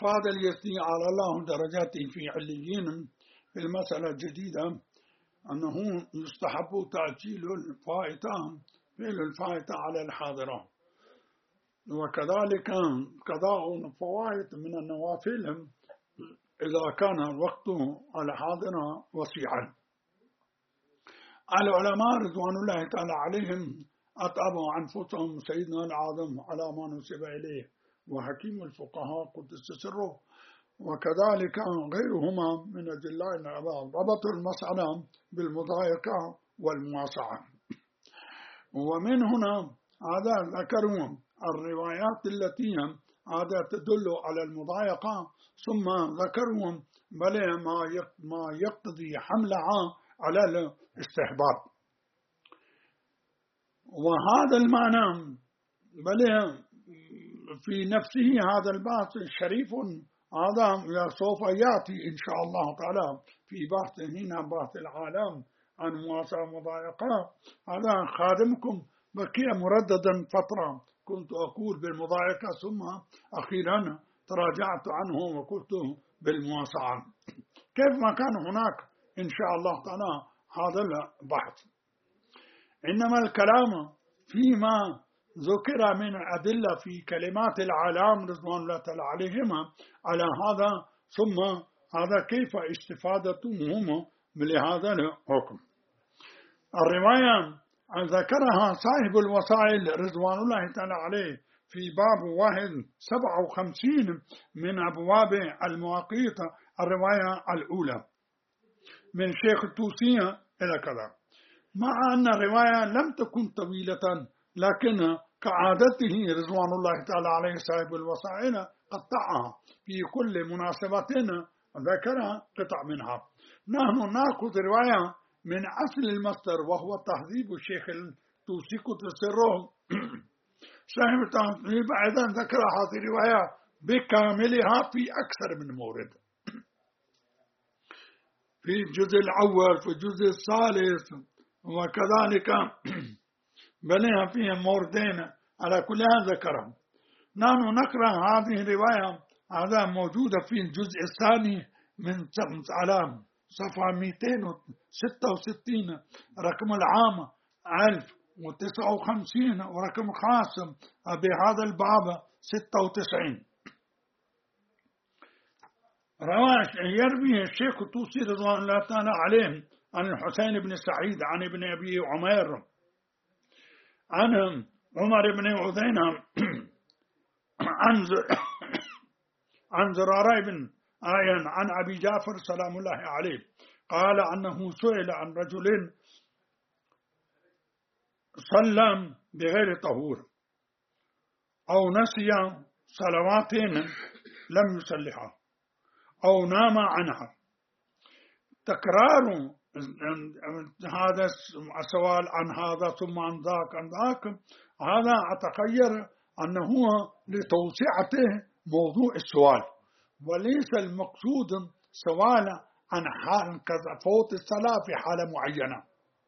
أفاد اليزدي على الله درجاته في عليين في المسألة الجديدة أنه يستحب تعجيل الفائتة فعل الفائتة على الحاضرة، وكذلك قضاء الفوائد من النوافل إذا كان الوقت على حاضرة وسيعا. العلماء رضوان الله تعالى عليهم أتعبوا أنفسهم سيدنا العظم على ما نسب إليه وحكيم الفقهاء قدس سره، وكذلك غيرهما من أجلاء العلماء ربطوا المسألة بالمضايقة والمواسعة. ومن هنا هذا ذكروا الروايات التي هذا تدل على المضايقة، ثم ذكروا بل ما يقتضي حملها على الاستحباب. وهذا المعنى بل في نفسه هذا البحث شريف، هذا سوف يأتي إن شاء الله تعالى في بحث هنا بحث العالم عن مواساة مضايقة. هذا خادمكم بقي مرددا فترة كنت أقول بالمضايقة، ثم أخيرا تراجعت عنه وقلت بالمواساة. كيف ما كان هناك إن شاء الله تعالى هذا البحث، إنما الكلام فيما ذكر من أدلة في كلمات العالم رضوان الله تعالى عليهما على هذا، ثم هذا كيف استفادتهم لهذا الحكم. الرواية ذكرها صاحب الوسائل رضوان الله تعالى عليه في باب 157 من أبواب المواقيت، الرواية الأولى من شيخ الطوسي إلى كذا، مع أن الرواية لم تكن طويلة، لكن كعادته رضوان الله تعالى عليه صاحب الوسائل قطعها في كل مناسبة ذكرها قطع منها. نحن نأخذ رواية من أصل المصدر وهو تهذيب الشيخ الطوسي قدس سره. صاحب التهذيب أيضا ذكر هذه الرواية بكاملها في أكثر من مورد، في الجزء الأول في الجزء الثالث، وكذلك بلها فيها موردين على كل هذا ذكرهم. نحن نقرأ هذه الرواية، هذا موجودة في الجزء الثاني من علام صفحة 266 رقم العام 1059 ورقم خاص بهذا الباب 96. يروي الشيخ الطوسي رضوان الله تعالى عليه عن الحسين بن سعيد عن ابن أبي عمير عن عمر بن عذينة عن زرارة بن آيان عن أبي جعفر سلام الله عليه قال أنه سئل عن رجل صلى بغير طهور أو نسي صلوات لم يصلحها أو نام عنها. تكرار هذا السؤال عن هذا ثم عن ذاك عن ذاك، هذا أتخير أنه لتوسعته موضوع السؤال، وليس المقصود سؤال عن حال كذا فوت الصلاة في حالة معينة،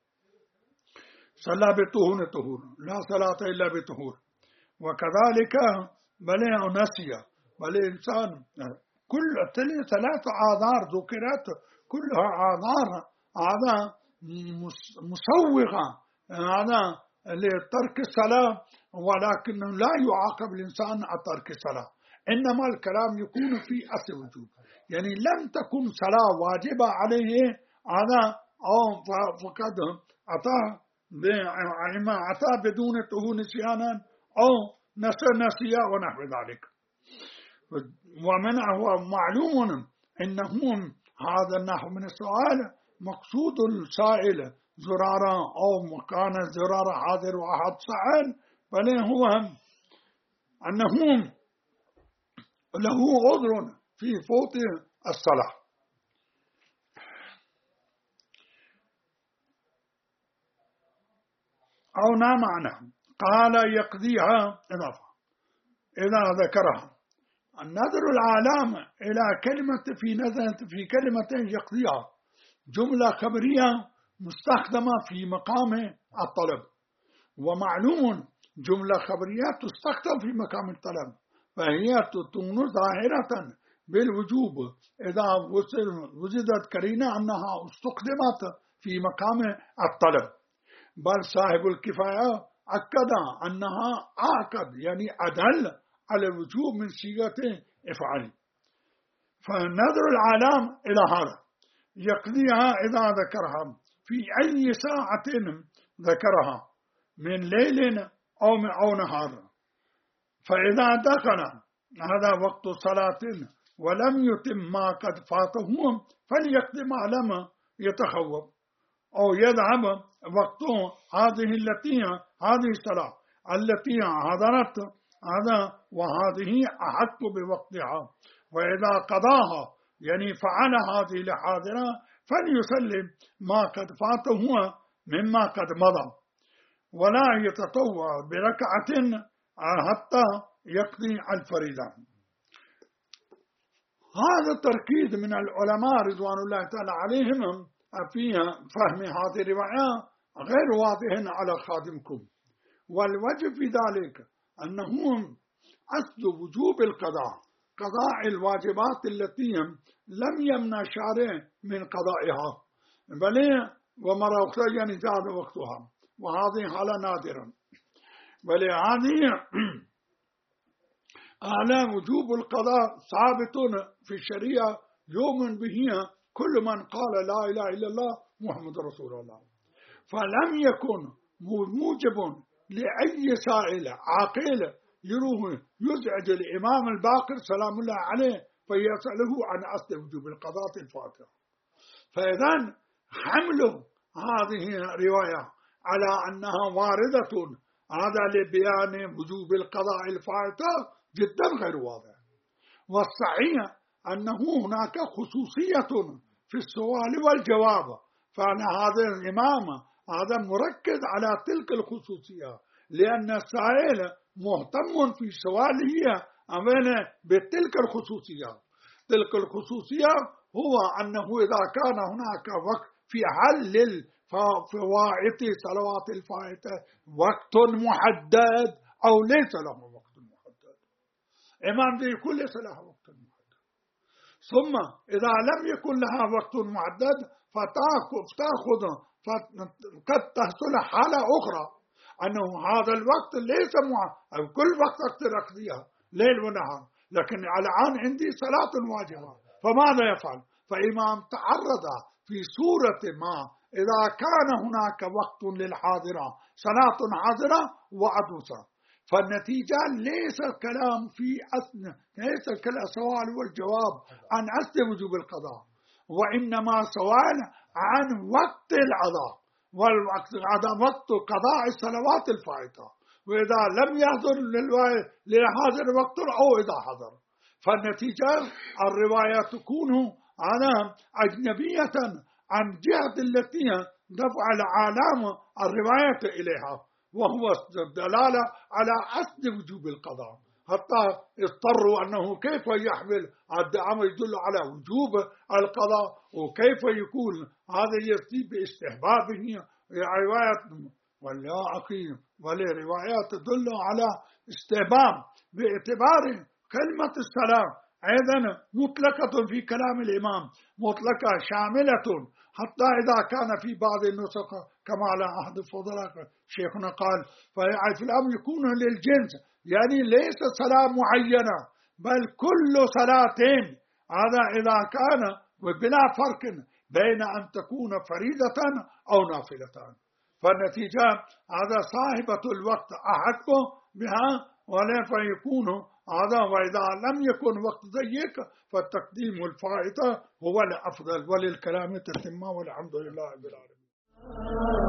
صلى بطهور طهور لا صلاة إلا بطهور، وكذلك بل نسي بل إنسان كل ثلاث آثار ذكرت كلها آثار هذا مسوغة هذا لترك الصلاة، ولكنه لا يعاقب الإنسان على ترك الصلاة، إنما الكلام يكون في أصل وجوب، يعني لم تكن صلاة واجبة عليه هذا أو فقد أتى بدون طهور نسيانا أو نسي ونحو ذلك. ومنه معلوم إنهم هذا النحو من السؤال مقصود السائل زرارة أو مكان زرارة حاضر وأحد سائل، بل هو أنه له عذر في فوت الصلاة. أو نام عنها قال يقضيها إضافة إذا ذكرها. النظر العالم إلى كلمة في نزلت في كلمة يقضيها جملة خبرية مستخدمة في مقام الطلب، ومعلوم جملة خبرية تستخدم في مقام الطلب، فهي تكون ظاهرة بالوجوب إذا وجدت قرينة أنها استخدمت في مقام الطلب. بل صاحب الكفاية أكد أنها أعقد يعني أدل على الوجوب من صيغة افعل. فنظر العالم إلى هذا يقضيها إذا ذكرها في أي ساعة ذكرها من ليل أو نهار. فإذا دخل هذا وقت صلاة ولم يتم ما قد فاته فليقضي ما لم يتخوف أو يذهب وقت هذه الصلاة التي حضرت هذا وهذه أحق بوقتها. وإذا قضاها يعني فعل هذه الحاضرة فليسلم ما قد فاته مما قد مضى ولا يتطوع بركعة حتى يقضي الفريضة. هذا التركيز من العلماء رضوان الله تعالى عليهم في فهم هذه الرواية غير واضح على خادمكم. والوجه في ذلك أنه أصل وجوب القضاء قضاء الواجبات التي لم يمنع الشارع من قضائها، بل ومرة أخرى يعني زاد وقتها، وهذه حالة نادرة. بل هذه على وجوب القضاء ثابت في الشريعة يؤمن به كل من قال لا إله إلا الله محمد رسول الله. فلم يكن موجب لأي سائل عاقل يروه يزعج الإمام الباقر سلام الله عليه فيسأله عن أصل وجوب القضاء الفاتحة. فإذا حمل هذه الرواية على أنها واردة هذا لبيان وجوب القضاء الفاتحة جدا غير واضح. والصحيح أنه هناك خصوصية في السؤال والجواب، فأنا هذا الإمام هذا مركز على تلك الخصوصية، لأن السائل مهتم في سؤاله بتلك الخصوصية. تلك الخصوصية هو أنه إذا كان هناك وقت في حل فوائت صلوات الفائتة وقت محدد أو ليس له وقت محدد، إمام يقول ليس له وقت محدد. ثم إذا لم يكن لها وقت محدد فتأخذ قد تحصل حالة أخرى أنه هذا الوقت ليس أو كل وقت أقدر أقضيها ليل ونهار، لكن الآن عندي صلاة واجبة، فماذا يفعل؟ فإمام تعرض في سورة ما إذا كان هناك وقت للحاضرة صلاة حاضرة وعدوسة، فالنتيجة ليس الكلام في ليس السؤال والجواب عن أصل وجوب القضاء، وإنما سؤال عن وقت القضاء، والوقت وقت قضاء الصلوات الفائتة، وإذا لم يحضر لهذا الوقت أو إذا حضر. فالنتيجة الرواية تكون أجنبية عن جهة التي دفع العالم الرواية إليها، وهو الدلالة على أصل وجوب القضاء، حتى اضطروا أنه كيف يحمل الدعم يدل على وجوب القضاء، وكيف يكون هذا يفتي باستحبابه رواية ولا أقيم ولروايات تدل على استحباب باعتبار كلمة السلام أيضا مطلقة في كلام الإمام، مطلقة شاملة، حتى إذا كان في بعض النسخ كما على أحد الفضلاء شيخنا قال في الأمر يكون للجنس، يعني ليس صلاة معينة بل كل صلاتين، هذا إذا كان بلا فرق بين أن تكون فريضة أو نافلة. فالنتيجة هذا صاحبة الوقت أحق بها ولا فيكون هذا، وإذا لم يكن وقت ضيق فالتقديم الفائتة هو الأفضل، وللكلام تتم والحمد لله رب العالمين.